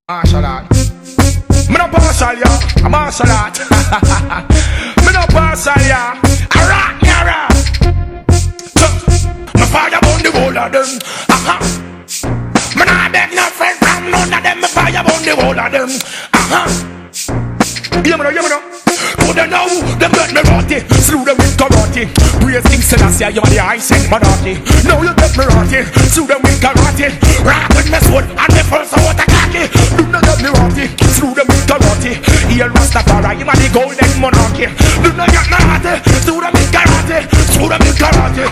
Martial art. Me no partial, ya. A martial art. Me no partial, ya. A rock, ya, rock. Me fire on the whole of them. Me nah beg no friend from none of them. Me fire on the whole of them. Hear me now. Coulda know them get me rotty. Slew them with karate. Praise King Selassie, you are the high-sent monarchy. Now you get me rotty. Slew them with karate. Rock with me sword and me first out a cocky. Do not get me rotty. Slew them with karate. Here Rastafari, you are the golden monarchy. Do not get me rotty. Slew them with karate. Slew them with karate.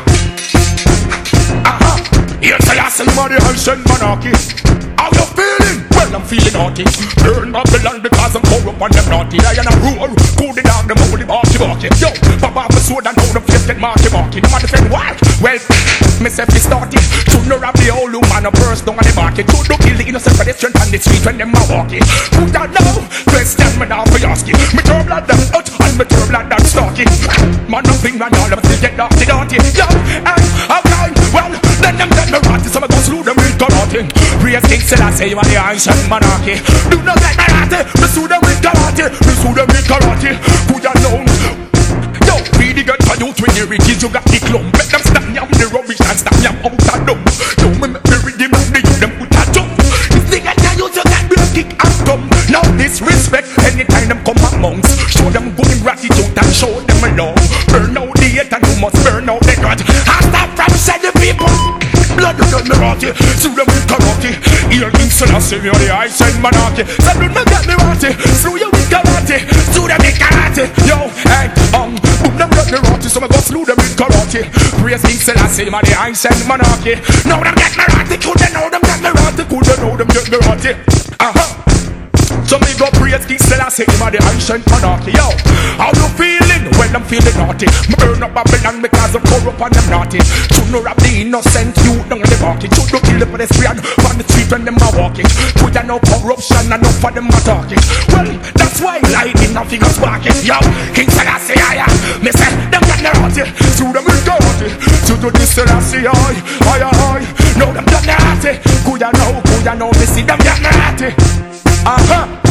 Here Selassie, you are the high-sent monarchy. How you feeling? Well, I'm feeling naughty. Burn Babylon because I'm corrupt and them naughty. I and a roar, cool the dog, them holy barky. Yo, pop off the sword and now the face get marky. Them want to say why? Well, myself is started. Should not have the old woman a burst down on the market. Should not kill the innocent pedestrian on the street when them are walking. Who don't know? Question me now for asking. Me turn blood them out and me turn blood them stalking. Man, nothing and all of them still get dirty. Yo, and I'm blind. Well, then them get me rotty, so I go slew them with karate. Praise King Selassie, you are the ancient monarchy. Do not get me rotty, me slew them with karate. Me slew them with karate. Put your down. Yo, be the girl for you when you reach you got the clump. Make them stop yam the rubbish and stop yam out of them. Yo, me make me read them and they use them put a jump. If they get you just got me kick and come. Now disrespect anytime them come amongst. Show them good gratitude and show them love. Burn out the hate and you must burn out the grudge. And stop from sending people. Blood you get me rotty, slew them with karate. Here King Selassie, you are the high-sent monarchy. So do not get me rotty, slew you with karate. Slew them with karate. Yo, hey, boom them get me rotty, so I go slew them with karate. Praise King Selassie, you are the high-sent monarchy. Now them get me rotty, could they know them get me rotty? Could they know them get me rotty? So me go praise King Selassie, him a the ancient monarchy. Yo, how you feeling? Well, I'm feeling naughty. Me burn up Babylon because I'm corrupt and I'm naughty. Should not rob the innocent youth down the market. Should not kill the pedestrian on the street when them are walking. Put no corruption and enough for them are talking. Well, that's why lightning nothing is sparking. Yo, King Selassie, I me say them get naughty. Through them with naughty. To do this Selassie, I. Now them get naughty. Could ya know, me see them get naughty.